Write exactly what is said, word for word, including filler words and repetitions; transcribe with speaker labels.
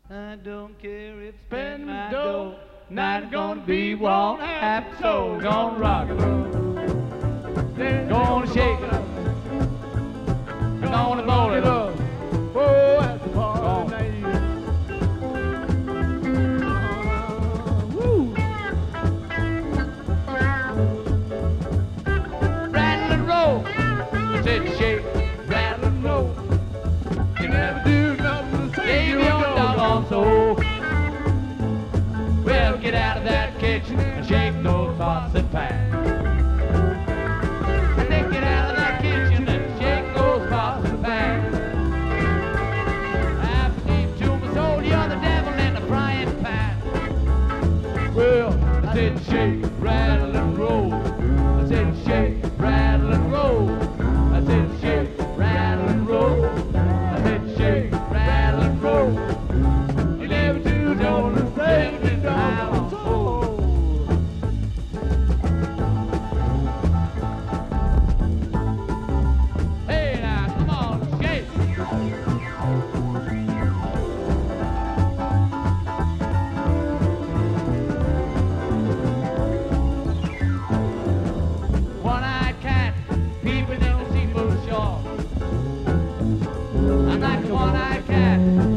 Speaker 1: I don't care if
Speaker 2: Spend
Speaker 1: spend
Speaker 2: my
Speaker 1: my
Speaker 2: dough.
Speaker 1: dough.
Speaker 2: Not gonna be one happy soul. Gonna rock it up. Gonna shake it up. Gonna roll it up.
Speaker 3: Oh, at the party
Speaker 2: Gone.
Speaker 3: night.
Speaker 2: Rattle and roll. I said shake, rattle and roll. You never
Speaker 3: Do nothing to say
Speaker 2: gave
Speaker 3: you
Speaker 2: me your
Speaker 3: don't
Speaker 2: doggone
Speaker 3: know.
Speaker 2: soul. Well, get out of that kitchen and shake those pots and pans. I said get out of that kitchen and shake those pots and pans. I believe to my soul you're the devil in a frying pan. Well, I said shake, rattle and roll. I said shake, rattle and roll. I said shake, rattle and roll. I said shake, rattle and roll. You never do know the same in the house. Hey now, come on, shake. One-eyed cat, peeping in a steamboat shore. I'm like a one-eyed cat.